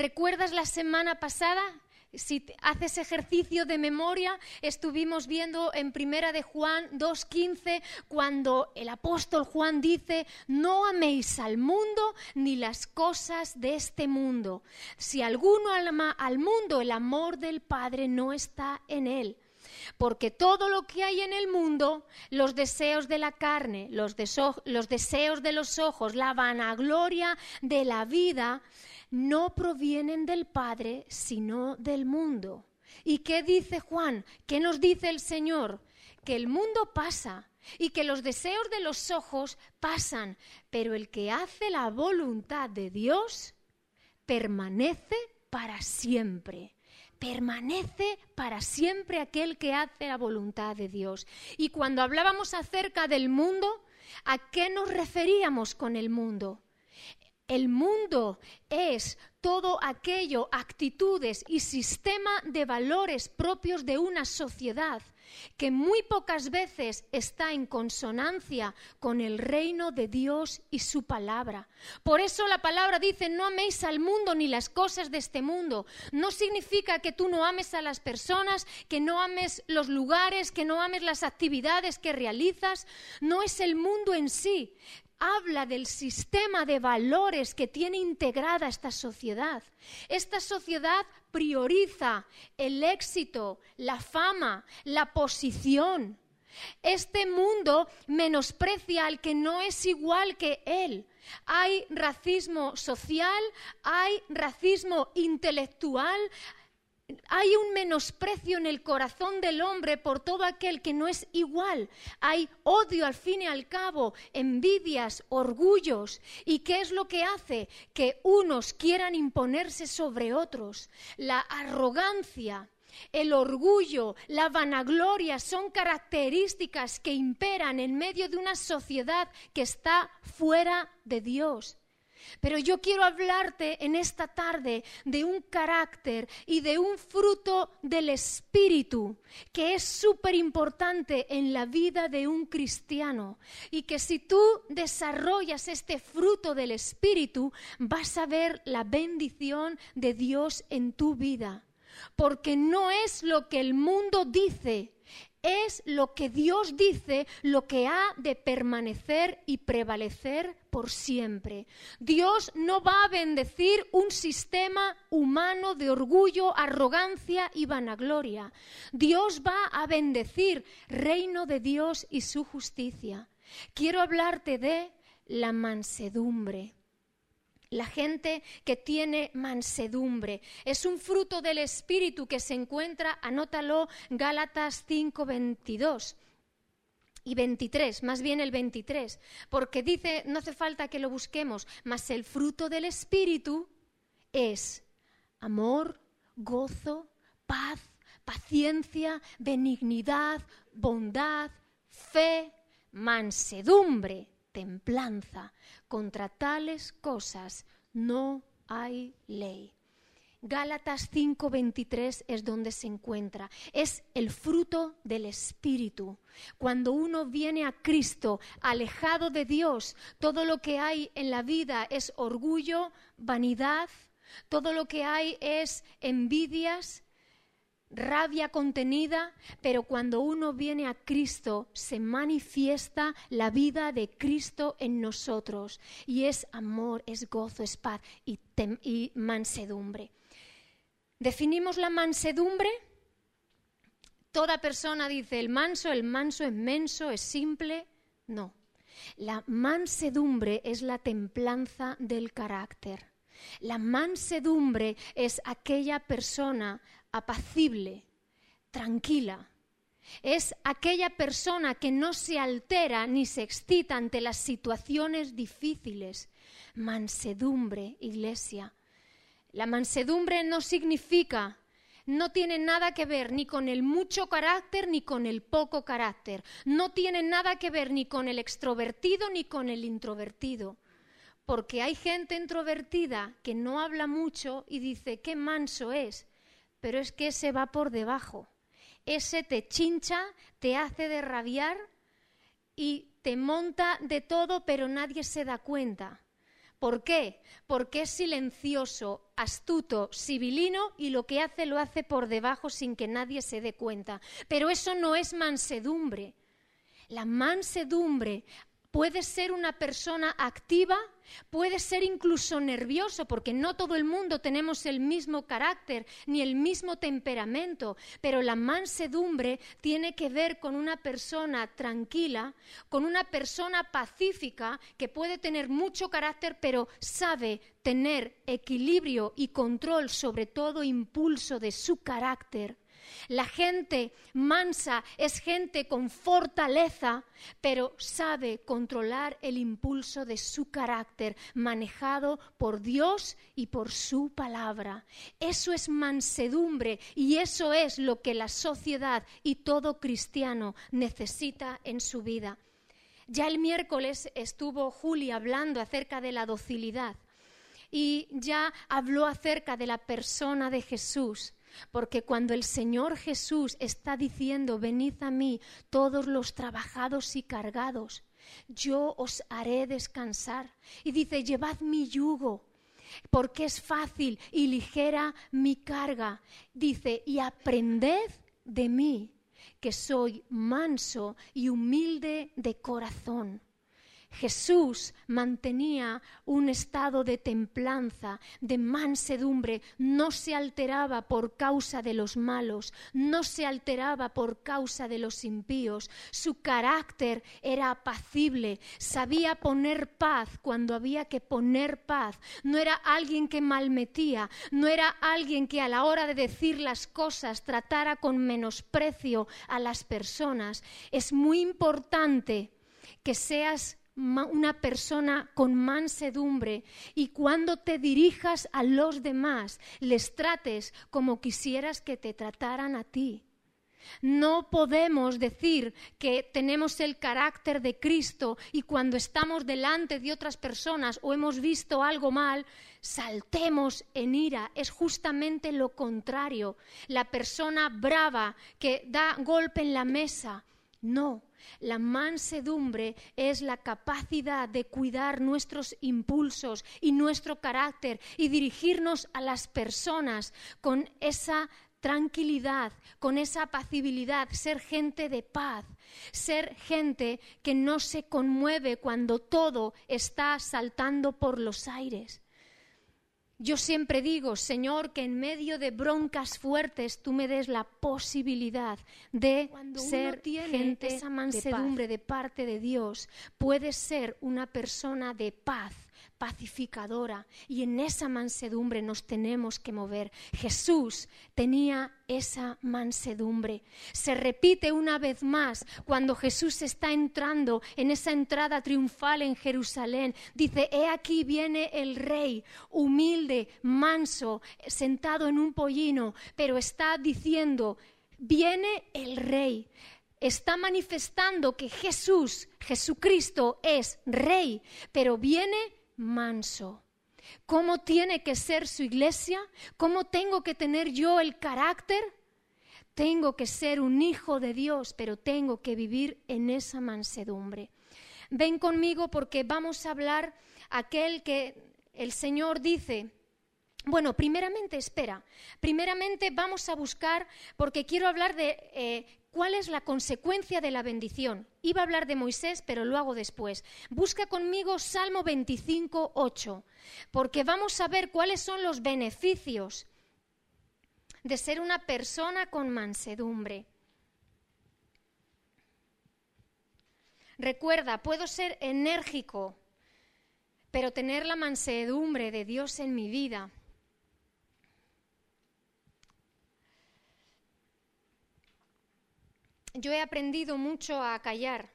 ¿Recuerdas la semana pasada? Si haces ejercicio de memoria, estuvimos viendo en Primera de Juan 2:15, cuando el apóstol Juan dice: no améis al mundo ni las cosas de este mundo. Si alguno ama al mundo, el amor del Padre no está en él. Porque todo lo que hay en el mundo, los deseos de la carne, los deseos de los ojos, la vanagloria de la vida, no provienen del Padre, sino del mundo. ¿Y qué dice Juan? ¿Qué nos dice el Señor? Que el mundo pasa y que los deseos de los ojos pasan, pero el que hace la voluntad de Dios permanece para siempre. Permanece para siempre aquel que hace la voluntad de Dios. Y cuando hablábamos acerca del mundo, ¿a qué nos referíamos con el mundo? El mundo es todo aquello, actitudes y sistema de valores propios de una sociedad que muy pocas veces está en consonancia con el reino de Dios y su palabra. Por eso la palabra dice: no améis al mundo ni las cosas de este mundo. No significa que tú no ames a las personas, que no ames los lugares, que no ames las actividades que realizas. No es el mundo en sí. Habla del sistema de valores que tiene integrada esta sociedad. Esta sociedad prioriza el éxito, la fama, la posición. Este mundo menosprecia al que no es igual que él. Hay racismo social, hay racismo intelectual. Hay un menosprecio en el corazón del hombre por todo aquel que no es igual. Hay odio al fin y al cabo, envidias, orgullos. ¿Y qué es lo que hace? Que unos quieran imponerse sobre otros. La arrogancia, el orgullo, la vanagloria son características que imperan en medio de una sociedad que está fuera de Dios. Pero yo quiero hablarte en esta tarde de un carácter y de un fruto del Espíritu que es súper importante en la vida de un cristiano, y que si tú desarrollas este fruto del Espíritu vas a ver la bendición de Dios en tu vida, porque no es lo que el mundo dice. Es lo que Dios dice, lo que ha de permanecer y prevalecer por siempre. Dios no va a bendecir un sistema humano de orgullo, arrogancia y vanagloria. Dios va a bendecir reino de Dios y su justicia. Quiero hablarte de la mansedumbre. La gente que tiene mansedumbre es un fruto del Espíritu que se encuentra, anótalo, Gálatas 5, 22 y 23, más bien el 23, porque dice, no hace falta que lo busquemos, mas el fruto del Espíritu es amor, gozo, paz, paciencia, benignidad, bondad, fe, mansedumbre, templanza. Contra tales cosas no hay ley. Gálatas 5:23 es donde se encuentra. Es el fruto del Espíritu. Cuando uno viene a Cristo, alejado de Dios, todo lo que hay en la vida es orgullo, vanidad, todo lo que hay es envidias, rabia contenida, pero cuando uno viene a Cristo se manifiesta la vida de Cristo en nosotros, y es amor, es gozo, es paz y mansedumbre. ¿Definimos la mansedumbre? Toda persona dice el manso es menso, es simple. No, la mansedumbre es la templanza del carácter. La mansedumbre es aquella persona apacible, tranquila. Es aquella persona que no se altera ni se excita ante las situaciones difíciles. Mansedumbre, iglesia. La mansedumbre no significa, no tiene nada que ver ni con el mucho carácter ni con el poco carácter. No tiene nada que ver ni con el extrovertido ni con el introvertido. Porque hay gente introvertida que no habla mucho y dice qué manso es, pero es que ese va por debajo. Ese te chincha, te hace de rabiar y te monta de todo, pero nadie se da cuenta. ¿Por qué? Porque es silencioso, astuto, sibilino y lo que hace lo hace por debajo sin que nadie se dé cuenta. Pero eso no es mansedumbre. La mansedumbre puede ser una persona activa, puede ser incluso nervioso, porque no todo el mundo tenemos el mismo carácter ni el mismo temperamento, pero la mansedumbre tiene que ver con una persona tranquila, con una persona pacífica que puede tener mucho carácter, pero sabe tener equilibrio y control sobre todo impulso de su carácter. La gente mansa es gente con fortaleza, pero sabe controlar el impulso de su carácter, manejado por Dios y por su palabra. Eso es mansedumbre y eso es lo que la sociedad y todo cristiano necesita en su vida. Ya el miércoles estuvo Juli hablando acerca de la docilidad y ya habló acerca de la persona de Jesús. Porque cuando el Señor Jesús está diciendo, venid a mí todos los trabajados y cargados, yo os haré descansar. Y dice, llevad mi yugo, porque es fácil y ligera mi carga. Dice, y aprended de mí, que soy manso y humilde de corazón. Jesús mantenía un estado de templanza, de mansedumbre, no se alteraba por causa de los malos, no se alteraba por causa de los impíos. Su carácter era apacible, sabía poner paz cuando había que poner paz. No era alguien que malmetía, no era alguien que a la hora de decir las cosas tratara con menosprecio a las personas. Es muy importante que seas una persona con mansedumbre y cuando te dirijas a los demás les trates como quisieras que te trataran a ti. No podemos decir que tenemos el carácter de Cristo y cuando estamos delante de otras personas o hemos visto algo mal, saltemos en ira. Es justamente lo contrario. La persona brava que da golpe en la mesa, no. La mansedumbre es la capacidad de cuidar nuestros impulsos y nuestro carácter y dirigirnos a las personas con esa tranquilidad, con esa apacibilidad, ser gente de paz, ser gente que no se conmueve cuando todo está saltando por los aires. Yo siempre digo, Señor, que en medio de broncas fuertes tú me des la posibilidad de ser gente, esa mansedumbre de parte de Dios. Puedes ser una persona de paz, pacificadora, y en esa mansedumbre nos tenemos que mover. Jesús tenía esa mansedumbre. Se repite una vez más cuando Jesús está entrando en esa entrada triunfal en Jerusalén. Dice, he aquí viene el Rey, humilde, manso, sentado en un pollino, pero está diciendo, viene el Rey. Está manifestando que Jesucristo es Rey, pero viene manso. ¿Cómo tiene que ser su iglesia? ¿Cómo tengo que tener yo el carácter? Tengo que ser un hijo de Dios, pero tengo que vivir en esa mansedumbre. Ven conmigo porque vamos a hablar aquel que el Señor dice. Bueno, primeramente vamos a buscar, porque quiero hablar de cuál es la consecuencia de la bendición. Iba a hablar de Moisés, pero lo hago después. Busca conmigo Salmo 25:8, porque vamos a ver cuáles son los beneficios de ser una persona con mansedumbre. Recuerda, puedo ser enérgico, pero tener la mansedumbre de Dios en mi vida. Yo he aprendido mucho a callar,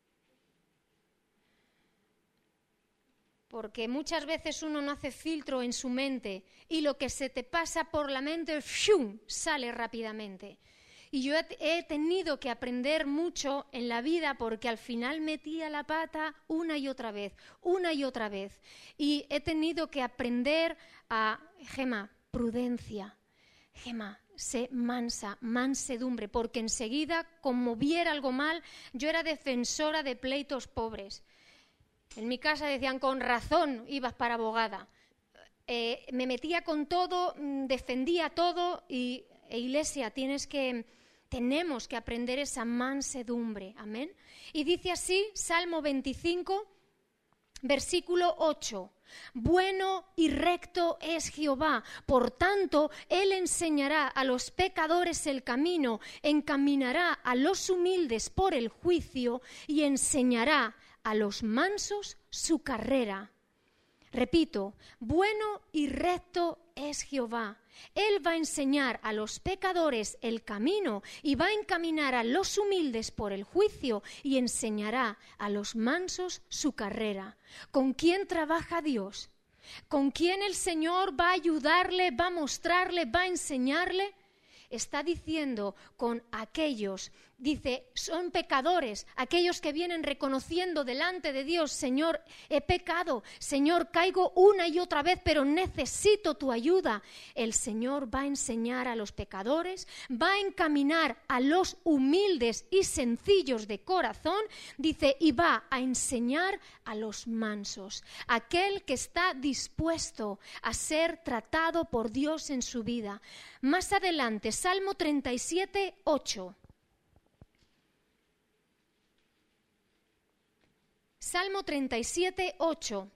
porque muchas veces uno no hace filtro en su mente y lo que se te pasa por la mente ¡shum!, sale rápidamente. Y yo he tenido que aprender mucho en la vida porque al final metía la pata una y otra vez. Y he tenido que aprender a, Gema, prudencia. Gema, sé mansa, mansedumbre, porque enseguida, como viera algo mal, yo era defensora de pleitos pobres. En mi casa decían, con razón ibas para abogada. Me metía con todo, defendía todo Iglesia, tenemos que aprender esa mansedumbre. Amén. Y dice así, Salmo 25, versículo 8. Bueno y recto es Jehová, por tanto, Él enseñará a los pecadores el camino, encaminará a los humildes por el juicio y enseñará a los mansos su carrera. Repito, bueno y recto es Jehová. Él va a enseñar a los pecadores el camino y va a encaminar a los humildes por el juicio y enseñará a los mansos su carrera. ¿Con quién trabaja Dios? ¿Con quién el Señor va a ayudarle, va a mostrarle, va a enseñarle? Está diciendo con aquellos, dice, son pecadores, aquellos que vienen reconociendo delante de Dios, Señor, he pecado, Señor, caigo una y otra vez, pero necesito tu ayuda. El Señor va a enseñar a los pecadores, va a encaminar a los humildes y sencillos de corazón, dice, y va a enseñar a los mansos, aquel que está dispuesto a ser tratado por Dios en su vida. Más adelante, Salmo 37, 8. Salmo 37, 8.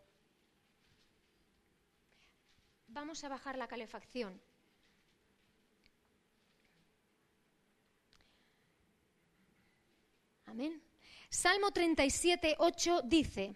Vamos a bajar la calefacción. Amén. Salmo 37, 8 dice,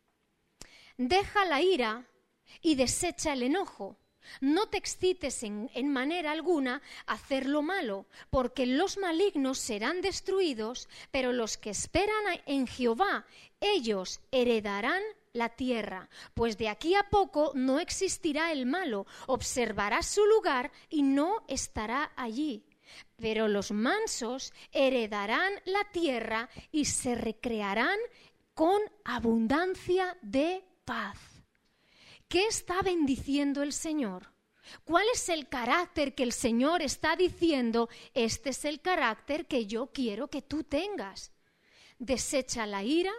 deja la ira y desecha el enojo. No te excites en manera alguna a hacer lo malo, porque los malignos serán destruidos, pero los que esperan en Jehová, ellos heredarán la tierra. Pues de aquí a poco no existirá el malo, observará su lugar y no estará allí. Pero los mansos heredarán la tierra y se recrearán con abundancia de paz. ¿Qué está bendiciendo el Señor? ¿Cuál es el carácter que el Señor está diciendo? Este es el carácter que yo quiero que tú tengas. Desecha la ira,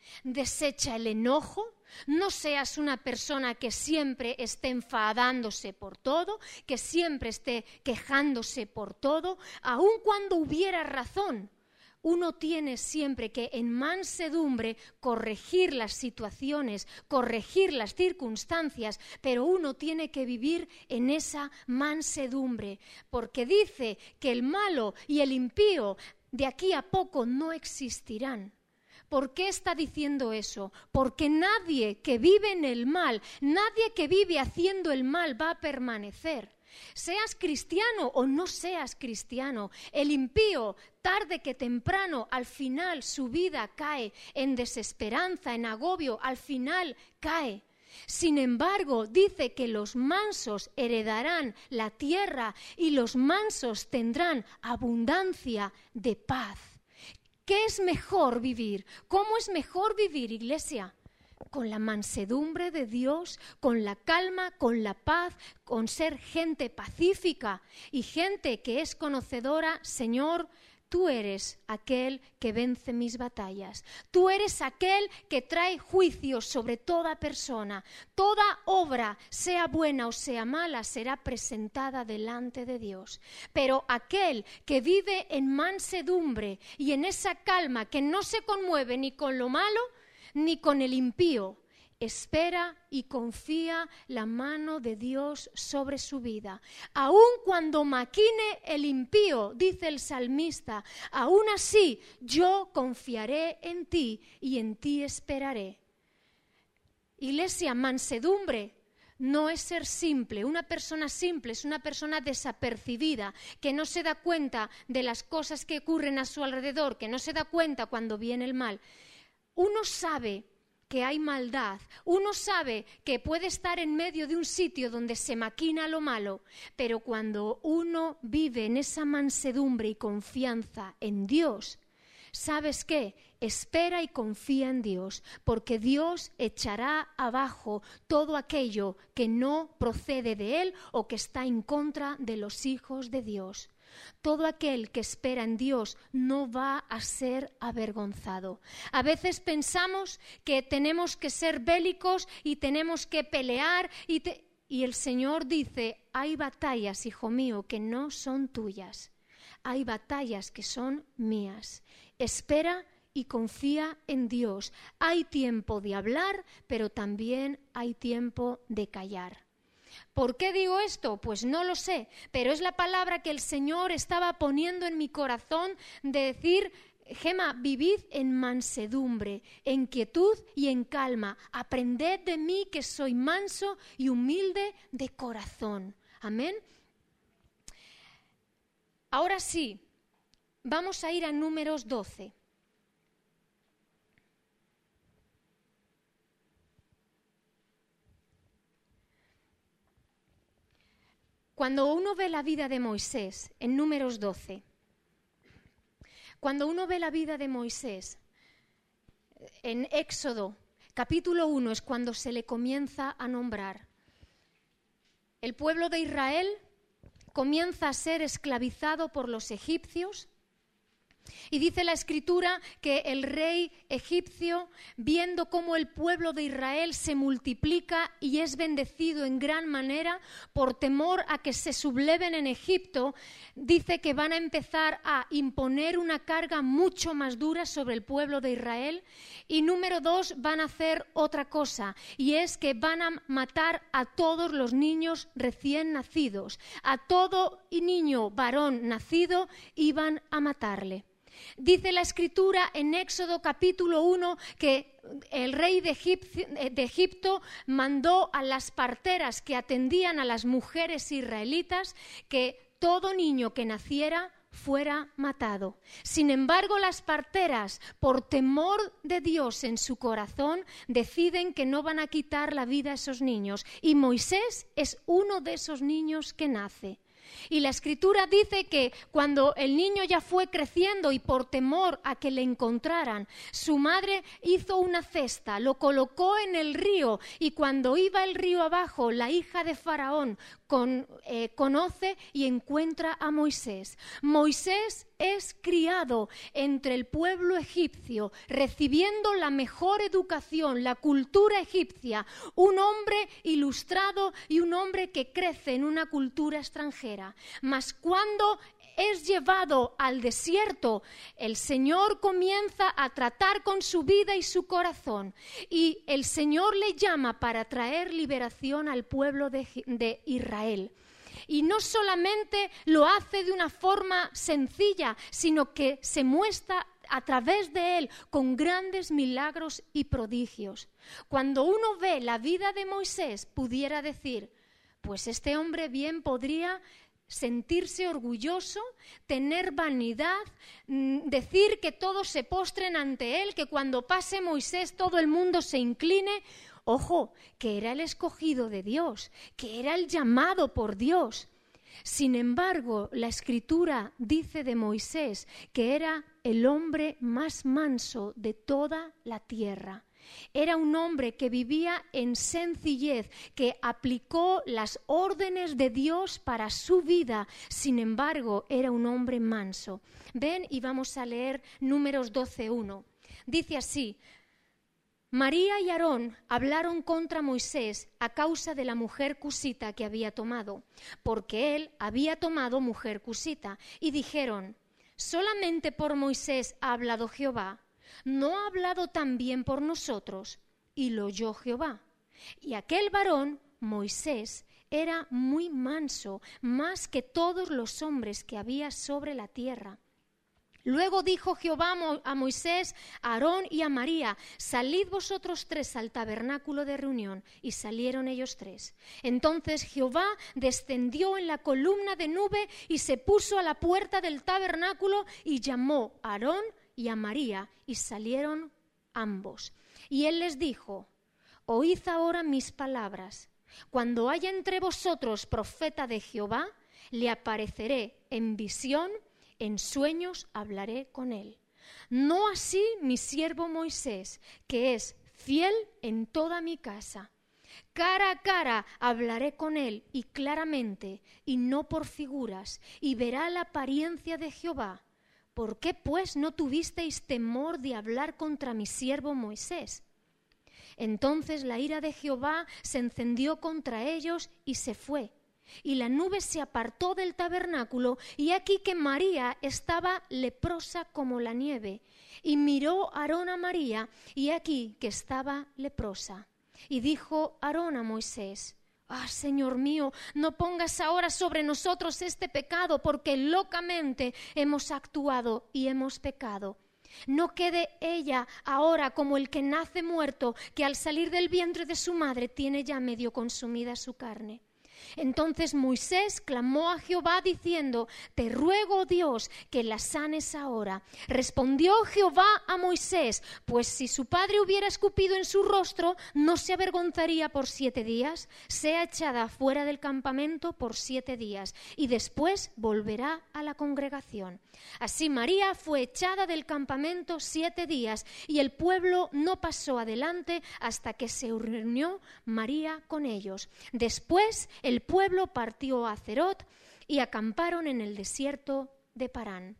desecha el enojo. No seas una persona que siempre esté enfadándose por todo, que siempre esté quejándose por todo, aun cuando hubiera razón. Uno tiene siempre que en mansedumbre corregir las situaciones, corregir las circunstancias, pero uno tiene que vivir en esa mansedumbre, porque dice que el malo y el impío de aquí a poco no existirán. ¿Por qué está diciendo eso? Porque nadie que vive en el mal, nadie que vive haciendo el mal va a permanecer. Seas cristiano o no seas cristiano, el impío, tarde que temprano, al final su vida cae en desesperanza, en agobio, al final cae. Sin embargo, dice que los mansos heredarán la tierra y los mansos tendrán abundancia de paz. ¿Qué es mejor vivir? ¿Cómo es mejor vivir, iglesia? Con la mansedumbre de Dios, con la calma, con la paz, con ser gente pacífica y gente que es conocedora. Señor, tú eres aquel que vence mis batallas. Tú eres aquel que trae juicio sobre toda persona. Toda obra, sea buena o sea mala, será presentada delante de Dios. Pero aquel que vive en mansedumbre y en esa calma, que no se conmueve ni con lo malo, ni con el impío, espera y confía la mano de Dios sobre su vida. Aun cuando maquine el impío, dice el salmista, aún así yo confiaré en ti y en ti esperaré. Iglesia, mansedumbre no es ser simple. Una persona simple es una persona desapercibida, que no se da cuenta de las cosas que ocurren a su alrededor, que no se da cuenta cuando viene el mal. Uno sabe que hay maldad, uno sabe que puede estar en medio de un sitio donde se maquina lo malo, pero cuando uno vive en esa mansedumbre y confianza en Dios, ¿sabes qué? Espera y confía en Dios, porque Dios echará abajo todo aquello que no procede de Él o que está en contra de los hijos de Dios. Todo aquel que espera en Dios no va a ser avergonzado. A veces pensamos que tenemos que ser bélicos y tenemos que pelear y el Señor dice, hay batallas, hijo mío, que no son tuyas. Hay batallas que son mías. Espera y confía en Dios. Hay tiempo de hablar, pero también hay tiempo de callar. ¿Por qué digo esto? Pues no lo sé, pero es la palabra que el Señor estaba poniendo en mi corazón de decir, Gema, vivid en mansedumbre, en quietud y en calma. Aprended de mí que soy manso y humilde de corazón. Amén. Ahora sí, vamos a ir a Números 12. Cuando uno ve la vida de Moisés, en Números 12, cuando uno ve la vida de Moisés, en Éxodo, capítulo 1, es cuando se le comienza a nombrar. El pueblo de Israel comienza a ser esclavizado por los egipcios. Y dice la Escritura que el rey egipcio, viendo cómo el pueblo de Israel se multiplica y es bendecido en gran manera, por temor a que se subleven en Egipto, dice que van a empezar a imponer una carga mucho más dura sobre el pueblo de Israel. Y número 2, van a hacer otra cosa, y es que van a matar a todos los niños recién nacidos. A todo niño varón nacido iban a matarle. Dice la Escritura en Éxodo capítulo 1 que el rey de Egipto mandó a las parteras que atendían a las mujeres israelitas que todo niño que naciera fuera matado. Sin embargo, las parteras, por temor de Dios en su corazón, deciden que no van a quitar la vida a esos niños. Y Moisés es uno de esos niños que nace. Y la Escritura dice que cuando el niño ya fue creciendo y por temor a que le encontraran, su madre hizo una cesta, lo colocó en el río, y cuando iba el río abajo, la hija de Faraón conoce y encuentra a Moisés. Moisés es criado entre el pueblo egipcio, recibiendo la mejor educación, la cultura egipcia, un hombre ilustrado y un hombre que crece en una cultura extranjera. Mas cuando es llevado al desierto, el Señor comienza a tratar con su vida y su corazón, y el Señor le llama para traer liberación al pueblo de Israel. Y no solamente lo hace de una forma sencilla, sino que se muestra a través de él con grandes milagros y prodigios. Cuando uno ve la vida de Moisés, pudiera decir, pues este hombre bien podría sentirse orgulloso, tener vanidad, decir que todos se postren ante él, que cuando pase Moisés todo el mundo se incline. Ojo, que era el escogido de Dios, que era el llamado por Dios. Sin embargo, la Escritura dice de Moisés que era el hombre más manso de toda la tierra. Era un hombre que vivía en sencillez, que aplicó las órdenes de Dios para su vida. Sin embargo, era un hombre manso. Ven y vamos a leer Números 12:1. Dice así: María y Aarón hablaron contra Moisés a causa de la mujer cusita que había tomado, porque él había tomado mujer cusita, y dijeron: ¿solamente por Moisés ha hablado Jehová? ¿No ha hablado también por nosotros? Y lo oyó Jehová. Y aquel varón, Moisés, era muy manso, más que todos los hombres que había sobre la tierra. Luego dijo Jehová a Moisés, a Aarón y a María: salid vosotros tres al tabernáculo de reunión. Y salieron ellos tres. Entonces Jehová descendió en la columna de nube y se puso a la puerta del tabernáculo y llamó a Aarón y a María, y salieron ambos. Y él les dijo: oíd ahora mis palabras. Cuando haya entre vosotros profeta de Jehová, le apareceré en visión, en sueños hablaré con él. No así mi siervo Moisés, que es fiel en toda mi casa. Cara a cara hablaré con él y claramente, y no por figuras, y verá la apariencia de Jehová. ¿Por qué pues no tuvisteis temor de hablar contra mi siervo Moisés? Entonces la ira de Jehová se encendió contra ellos y se fue. Y la nube se apartó del tabernáculo, y aquí que María estaba leprosa como la nieve. Y miró Aarón a María, y aquí que estaba leprosa. Y dijo Aarón a Moisés: Señor mío, no pongas ahora sobre nosotros este pecado, porque locamente hemos actuado y hemos pecado. No quede ella ahora como el que nace muerto, que al salir del vientre de su madre tiene ya medio consumida su carne. Entonces Moisés clamó a Jehová diciendo: Te ruego, Dios, que la sanes ahora. Respondió Jehová a Moisés: Pues si su padre hubiera escupido en su rostro, no se avergonzaría por 7 días. Sea echada fuera del campamento por 7 días, y después volverá a la congregación. Así María fue echada del campamento 7 días, y el pueblo no pasó adelante hasta que se reunió María con ellos. Después el pueblo partió a Cerot y acamparon en el desierto de Parán.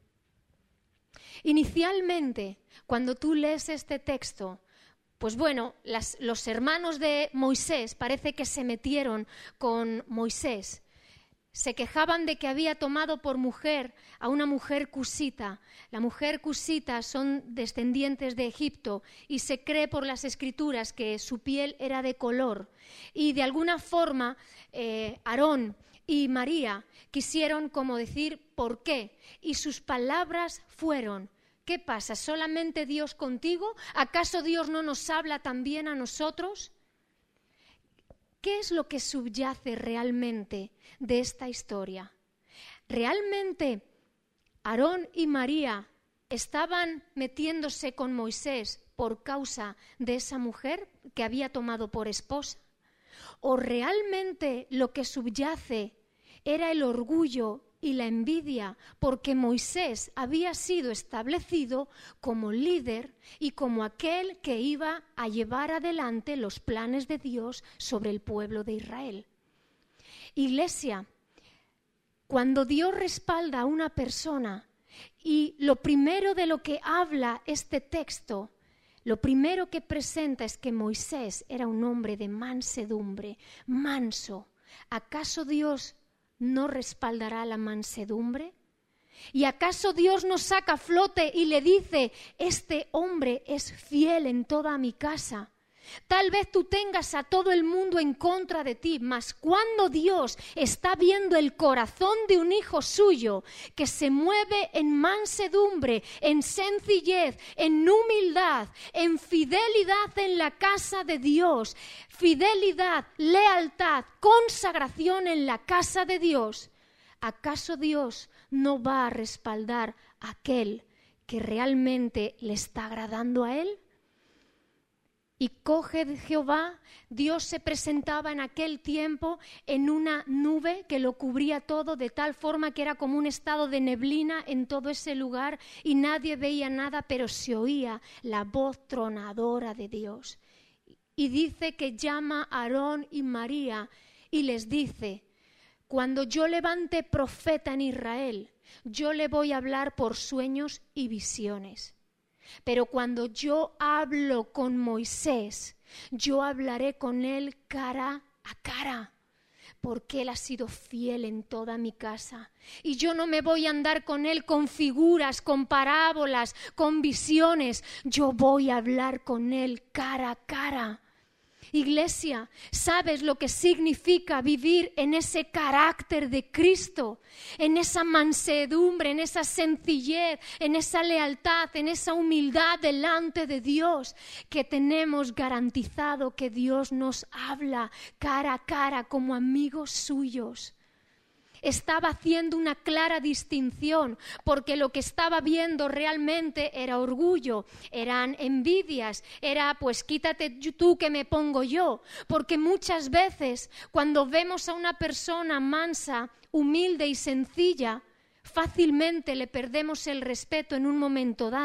Inicialmente, cuando tú lees este texto, pues bueno, los hermanos de Moisés parece que se metieron con Moisés. Se quejaban de que había tomado por mujer a una mujer cusita. La mujer cusita son descendientes de Egipto y se cree por las escrituras que su piel era de color. Y de alguna forma Aarón y María quisieron como decir ¿por qué? Y sus palabras fueron: ¿qué pasa? ¿Solamente Dios contigo? ¿Acaso Dios no nos habla también a nosotros? ¿Qué es lo que subyace realmente de esta historia? ¿Realmente Aarón y María estaban metiéndose con Moisés por causa de esa mujer que había tomado por esposa? ¿O realmente lo que subyace era el orgullo y la envidia porque Moisés había sido establecido como líder y como aquel que iba a llevar adelante los planes de Dios sobre el pueblo de Israel? Iglesia, cuando Dios respalda a una persona, y lo primero de lo que habla este texto, lo primero que presenta es que Moisés era un hombre de mansedumbre, manso. ¿Acaso Dios no respaldará la mansedumbre? ¿Y acaso Dios nos saca a flote y le dice: este hombre es fiel en toda mi casa? Tal vez tú tengas a todo el mundo en contra de ti, mas cuando Dios está viendo el corazón de un hijo suyo que se mueve en mansedumbre, en sencillez, en humildad, en fidelidad en la casa de Dios, fidelidad, lealtad, consagración en la casa de Dios, ¿acaso Dios no va a respaldar a aquel que realmente le está agradando a Él? Y coge de Jehová, Dios se presentaba en aquel tiempo en una nube que lo cubría todo, de tal forma que era como un estado de neblina en todo ese lugar y nadie veía nada, pero se oía la voz tronadora de Dios. Y dice que llama a Aarón y María y les dice: cuando yo levante profeta en Israel, yo le voy a hablar por sueños y visiones. Pero cuando yo hablo con Moisés, yo hablaré con él cara a cara, porque él ha sido fiel en toda mi casa. Y yo no me voy a andar con él con figuras, con parábolas, con visiones. Yo voy a hablar con él cara a cara. Iglesia, ¿sabes lo que significa vivir en ese carácter de Cristo? En esa mansedumbre, en esa sencillez, en esa lealtad, en esa humildad delante de Dios, que tenemos garantizado que Dios nos habla cara a cara como amigos suyos. Estaba haciendo una clara distinción, porque lo que estaba viendo realmente era orgullo, eran envidias, era pues quítate tú que me pongo yo, porque muchas veces cuando vemos a una persona mansa, humilde y sencilla, fácilmente le perdemos el respeto en un momento dado,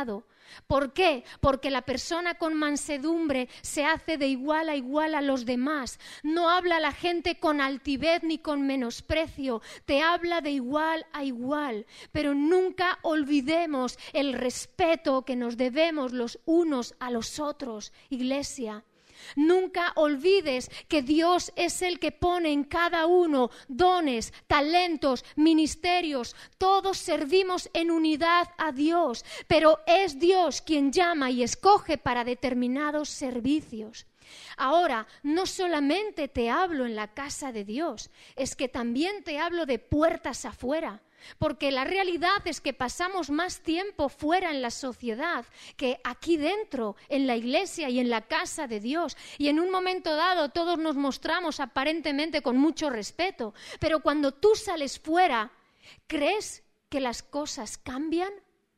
¿Por qué? Porque la persona con mansedumbre se hace de igual a los demás. No habla a la gente con altivez ni con menosprecio, te habla de igual a igual. Pero nunca olvidemos el respeto que nos debemos los unos a los otros, iglesia. Nunca olvides que Dios es el que pone en cada uno dones, talentos, ministerios. Todos servimos en unidad a Dios, pero es Dios quien llama y escoge para determinados servicios. Ahora, no solamente te hablo en la casa de Dios, es que también te hablo de puertas afuera. Porque la realidad es que pasamos más tiempo fuera en la sociedad que aquí dentro, en la iglesia y en la casa de Dios. Y en un momento dado todos nos mostramos aparentemente con mucho respeto. Pero cuando tú sales fuera, ¿crees que las cosas cambian?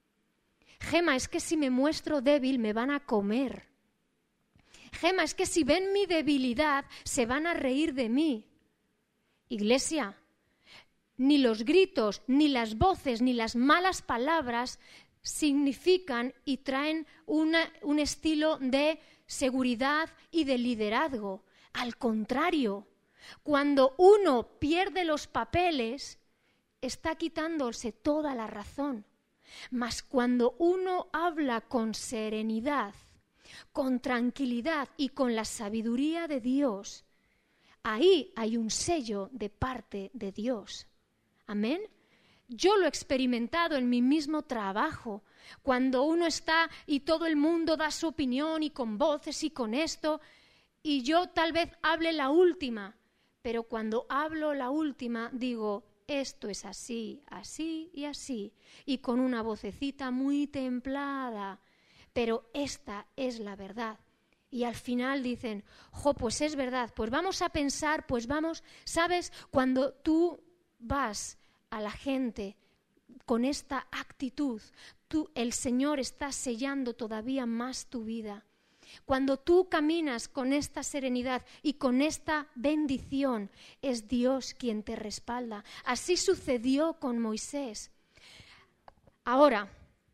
Gema, es que si me muestro débil me van a comer. Gema, es que si ven mi debilidad se van a reír de mí. Iglesia, ni los gritos, ni las voces, ni las malas palabras significan y traen un estilo de seguridad y de liderazgo. Al contrario, cuando uno pierde los papeles, está quitándose toda la razón. Mas cuando uno habla con serenidad, con tranquilidad y con la sabiduría de Dios, ahí hay un sello de parte de Dios. Amén. Yo lo he experimentado en mi mismo trabajo, cuando uno está y todo el mundo da su opinión y con voces y con esto, y yo tal vez hable la última, pero cuando hablo la última digo, esto es así, así y así, y con una vocecita muy templada, pero esta es la verdad. Y al final dicen, pues es verdad, pues vamos a pensar, pues vamos, ¿sabes? Cuando tú vas a la gente con esta actitud, el Señor está sellando todavía más tu vida. Cuando tú caminas con esta serenidad y con esta bendición, es Dios quien te respalda. Así sucedió con Moisés. Ahora,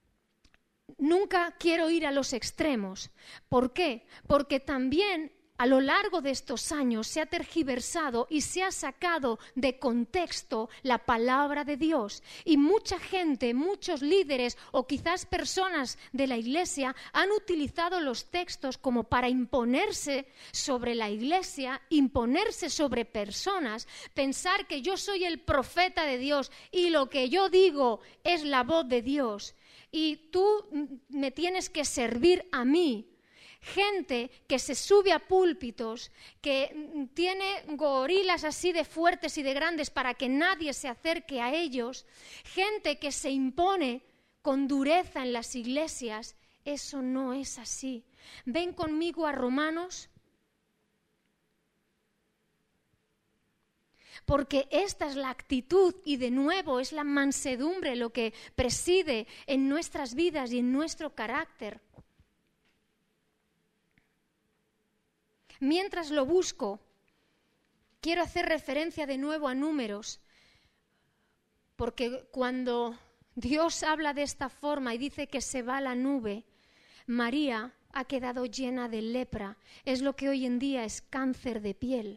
nunca quiero ir a los extremos. ¿Por qué? Porque también a lo largo de estos años se ha tergiversado y se ha sacado de contexto la palabra de Dios. Y mucha gente, muchos líderes o quizás personas de la iglesia han utilizado los textos como para imponerse sobre la iglesia, imponerse sobre personas, pensar que yo soy el profeta de Dios y lo que yo digo es la voz de Dios. Y tú me tienes que servir a mí. Gente que se sube a púlpitos, que tiene gorilas así de fuertes y de grandes para que nadie se acerque a ellos, gente que se impone con dureza en las iglesias, eso no es así. Ven conmigo a Romanos, porque esta es la actitud y de nuevo es la mansedumbre lo que preside en nuestras vidas y en nuestro carácter. Mientras lo busco, quiero hacer referencia de nuevo a Números, porque cuando Dios habla de esta forma y dice que se va la nube, María ha quedado llena de lepra, es lo que hoy en día es cáncer de piel.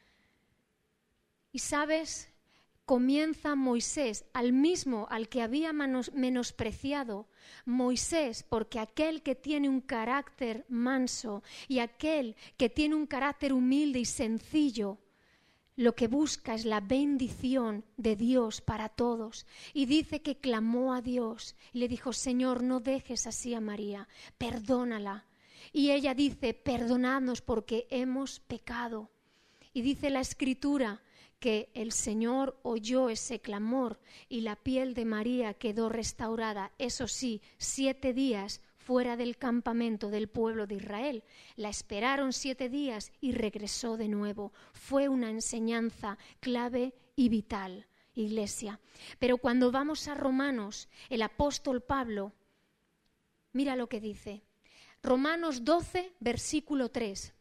Y sabes, comienza Moisés, al mismo al que había menospreciado, Moisés, porque aquel que tiene un carácter manso y aquel que tiene un carácter humilde y sencillo, lo que busca es la bendición de Dios para todos. Y dice que clamó a Dios y le dijo, Señor, no dejes así a María, perdónala. Y ella dice, perdonadnos porque hemos pecado. Y dice la Escritura que el Señor oyó ese clamor y la piel de María quedó restaurada, eso sí, 7 días fuera del campamento del pueblo de Israel. La esperaron 7 días y regresó de nuevo. Fue una enseñanza clave y vital, iglesia. Pero cuando vamos a Romanos, el apóstol Pablo, mira lo que dice. Romanos 12, versículo 3.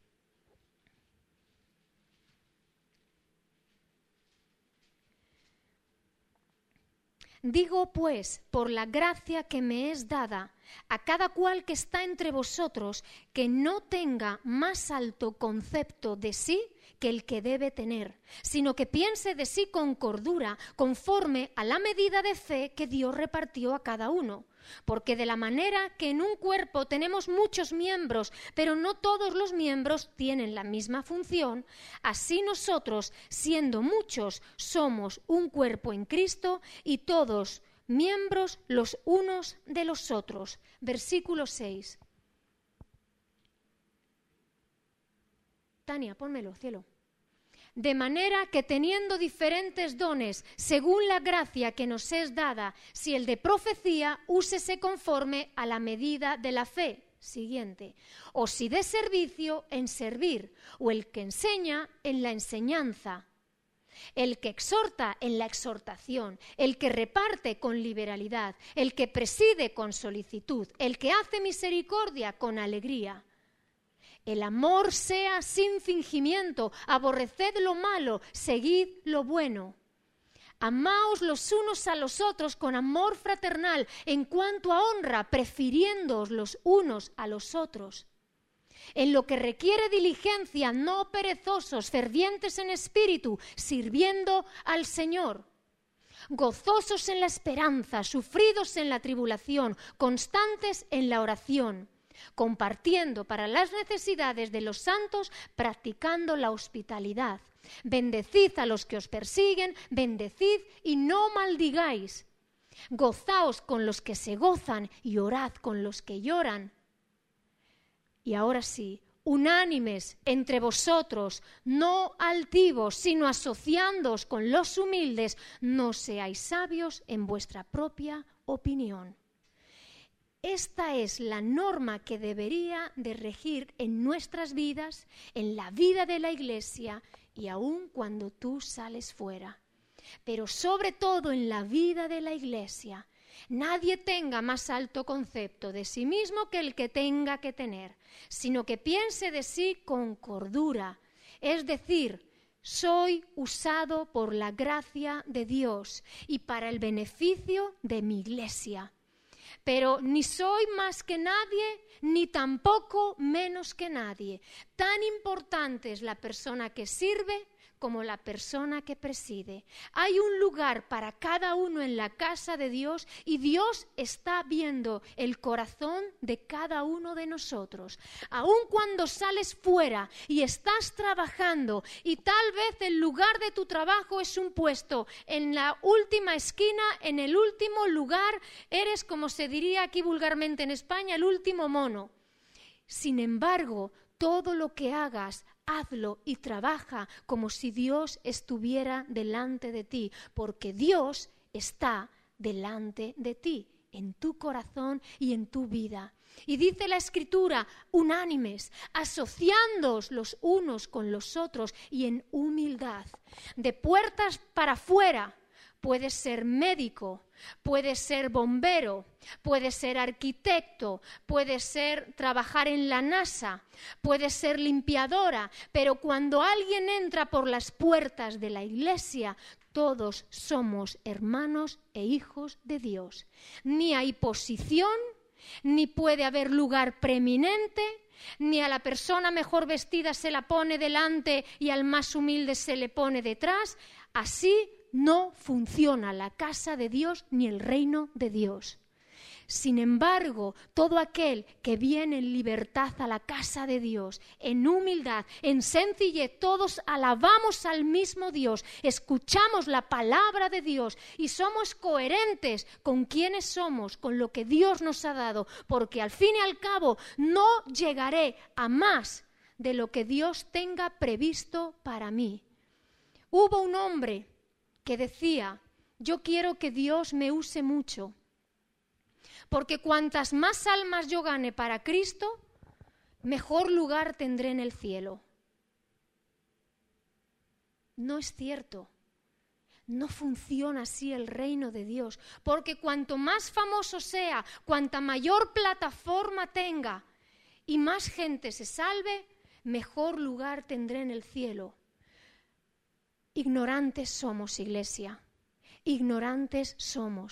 Digo pues, por la gracia que me es dada, a cada cual que está entre vosotros, que no tenga más alto concepto de sí que el que debe tener, sino que piense de sí con cordura, conforme a la medida de fe que Dios repartió a cada uno. Porque de la manera que en un cuerpo tenemos muchos miembros, pero no todos los miembros tienen la misma función, así nosotros, siendo muchos, somos un cuerpo en Cristo y todos miembros los unos de los otros. Versículo 6. Tania, pónmelo, cielo. De manera que teniendo diferentes dones, según la gracia que nos es dada, si el de profecía, úsese conforme a la medida de la fe. Siguiente. O si de servicio, en servir, o el que enseña, en la enseñanza. El que exhorta en la exhortación, el que reparte con liberalidad, el que preside con solicitud, el que hace misericordia con alegría. El amor sea sin fingimiento, aborreced lo malo, seguid lo bueno. Amaos los unos a los otros con amor fraternal, en cuanto a honra, prefiriéndoos los unos a los otros. En lo que requiere diligencia, no perezosos, fervientes en espíritu, sirviendo al Señor. Gozosos en la esperanza, sufridos en la tribulación, constantes en la oración, compartiendo para las necesidades de los santos, practicando la hospitalidad. Bendecid a los que os persiguen, bendecid y no maldigáis. Gozaos con los que se gozan y orad con los que lloran. Y ahora sí, unánimes entre vosotros, no altivos, sino asociándoos con los humildes, no seáis sabios en vuestra propia opinión. Esta es la norma que debería de regir en nuestras vidas, en la vida de la Iglesia y aun cuando tú sales fuera. Pero sobre todo en la vida de la Iglesia, nadie tenga más alto concepto de sí mismo que el que tenga que tener, sino que piense de sí con cordura, es decir, soy usado por la gracia de Dios y para el beneficio de mi Iglesia. Pero ni soy más que nadie, ni tampoco menos que nadie. Tan importante es la persona que sirve como la persona que preside. Hay un lugar para cada uno en la casa de Dios y Dios está viendo el corazón de cada uno de nosotros. Aun cuando sales fuera y estás trabajando y tal vez el lugar de tu trabajo es un puesto en la última esquina, en el último lugar, eres, como se diría aquí vulgarmente en España, el último mono. Sin embargo, todo lo que hagas, hazlo y trabaja como si Dios estuviera delante de ti, porque Dios está delante de ti, en tu corazón y en tu vida. Y dice la Escritura, unánimes, asociándoos los unos con los otros y en humildad. De puertas para afuera, puedes ser médico, puedes ser bombero, puedes ser arquitecto, puedes ser trabajar en la NASA, puedes ser limpiadora, pero cuando alguien entra por las puertas de la iglesia, todos somos hermanos e hijos de Dios. Ni hay posición, ni puede haber lugar preeminente, ni a la persona mejor vestida se la pone delante y al más humilde se le pone detrás. Así no funciona la casa de Dios ni el reino de Dios. Sin embargo, todo aquel que viene en libertad a la casa de Dios, en humildad, en sencillez, todos alabamos al mismo Dios, escuchamos la palabra de Dios y somos coherentes con quienes somos, con lo que Dios nos ha dado, porque al fin y al cabo no llegaré a más de lo que Dios tenga previsto para mí. Hubo un hombre que decía, yo quiero que Dios me use mucho, porque cuantas más almas yo gane para Cristo, mejor lugar tendré en el cielo. No es cierto. No funciona así el reino de Dios, porque cuanto más famoso sea, cuanta mayor plataforma tenga y más gente se salve, mejor lugar tendré en el cielo. Ignorantes somos, iglesia, ignorantes somos.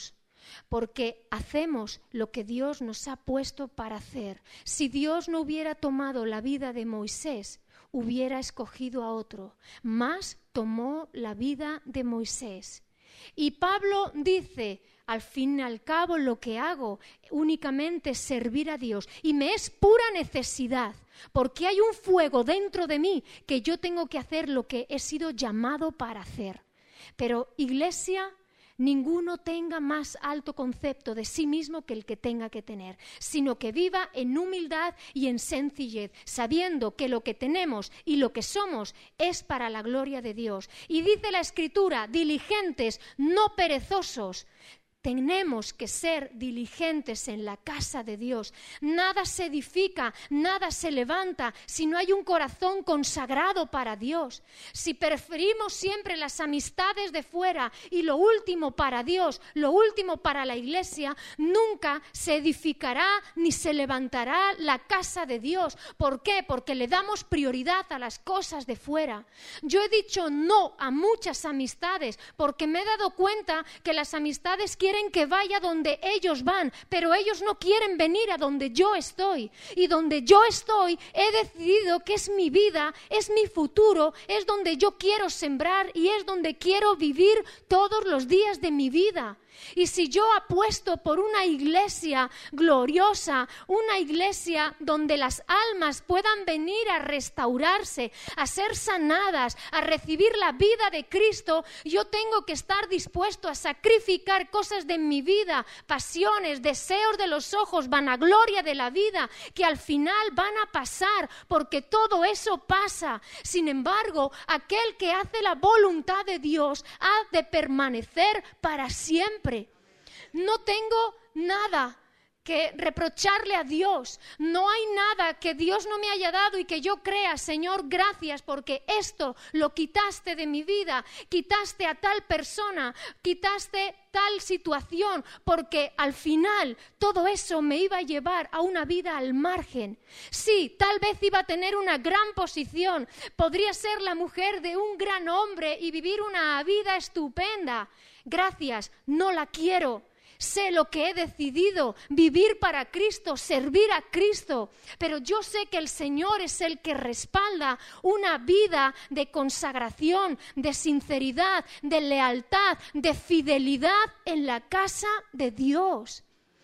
porque hacemos lo que Dios nos ha puesto para hacer. Si Dios no hubiera tomado la vida de Moisés, hubiera escogido a otro, mas tomó la vida de Moisés. Y Pablo dice, al fin y al cabo lo que hago únicamente es servir a Dios y me es pura necesidad, porque hay un fuego dentro de mí que yo tengo que hacer lo que he sido llamado para hacer. Pero, iglesia, ninguno tenga más alto concepto de sí mismo que el que tenga que tener, sino que viva en humildad y en sencillez, sabiendo que lo que tenemos y lo que somos es para la gloria de Dios. Y dice la Escritura, diligentes, no perezosos. Tenemos que ser diligentes en la casa de Dios. Nada se edifica, nada se levanta si no hay un corazón consagrado para Dios. Si preferimos siempre las amistades de fuera y lo último para Dios, lo último para la iglesia, nunca se edificará ni se levantará la casa de Dios. ¿Por qué? Porque le damos prioridad a las cosas de fuera. Yo he dicho no a muchas amistades porque me he dado cuenta que las amistades quieren que vaya donde ellos van, pero ellos no quieren venir a donde yo estoy. Y donde yo estoy, he decidido que es mi vida, es mi futuro, es donde yo quiero sembrar y es donde quiero vivir todos los días de mi vida. Y si yo apuesto por una iglesia gloriosa, una iglesia donde las almas puedan venir a restaurarse, a ser sanadas, a recibir la vida de Cristo, yo tengo que estar dispuesto a sacrificar cosas de mi vida, pasiones, deseos de los ojos, vanagloria de la vida, que al final van a pasar, porque todo eso pasa. Sin embargo, aquel que hace la voluntad de Dios ha de permanecer para siempre. No tengo nada que reprocharle a Dios. No hay nada que Dios no me haya dado y que yo crea, Señor, gracias porque esto lo quitaste de mi vida, quitaste a tal persona, quitaste tal situación, porque al final todo eso me iba a llevar a una vida al margen. Sí, tal vez iba a tener una gran posición, podría ser la mujer de un gran hombre y vivir una vida estupenda. Gracias, no la quiero. Sé lo que he decidido, vivir para Cristo, servir a Cristo, pero yo sé que el Señor es el que respalda una vida de consagración, de sinceridad, de lealtad, de fidelidad en la casa de Dios.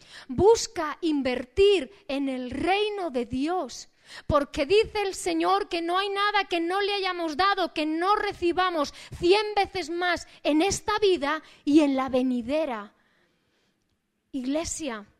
Busca invertir en el reino de Dios. Porque dice el Señor que no hay nada que no le hayamos dado, que no recibamos 100 veces más en esta vida y en la venidera. Iglesia,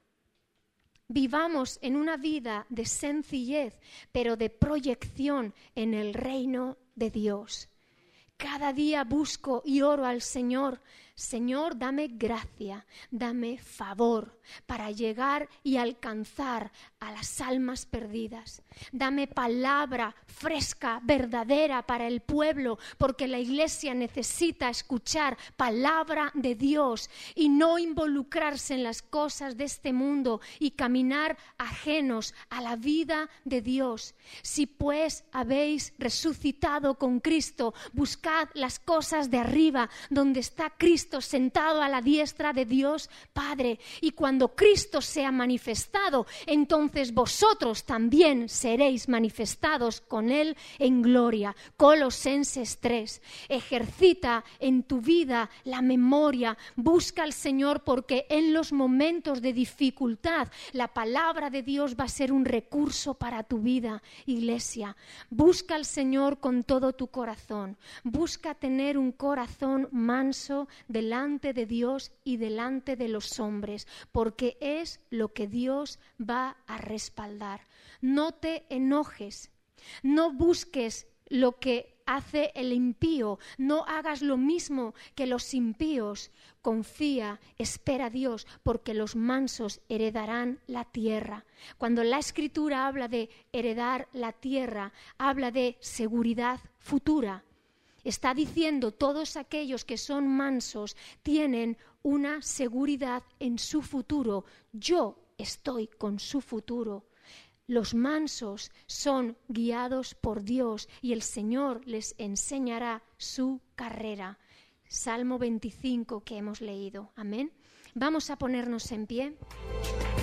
vivamos en una vida de sencillez, pero de proyección en el reino de Dios. Cada día busco y oro al Señor. Señor, dame gracia, dame favor para llegar y alcanzar a las almas perdidas. Dame palabra fresca, verdadera para el pueblo, porque la iglesia necesita escuchar palabra de Dios y no involucrarse en las cosas de este mundo y caminar ajenos a la vida de Dios. Si pues habéis resucitado con Cristo, buscad las cosas de arriba, donde está Cristo sentado a la diestra de Dios Padre. Y cuando Cristo sea manifestado, entonces vosotros también seréis manifestados con Él en gloria. Colosenses 3. Ejercita en tu vida la memoria. Busca al Señor porque en los momentos de dificultad la palabra de Dios va a ser un recurso para tu vida, iglesia. Busca al Señor con todo tu corazón. Busca tener un corazón manso delante de Dios y delante de los hombres, porque es lo que Dios va a respaldar. No te enojes, no busques lo que hace el impío, no hagas lo mismo que los impíos. Confía, espera a Dios, porque los mansos heredarán la tierra. Cuando la Escritura habla de heredar la tierra, habla de seguridad futura. Está diciendo todos aquellos que son mansos tienen una seguridad en su futuro. Yo estoy con su futuro. Los mansos son guiados por Dios y el Señor les enseñará su carrera. Salmo 25 que hemos leído. Amén. Vamos a ponernos en pie.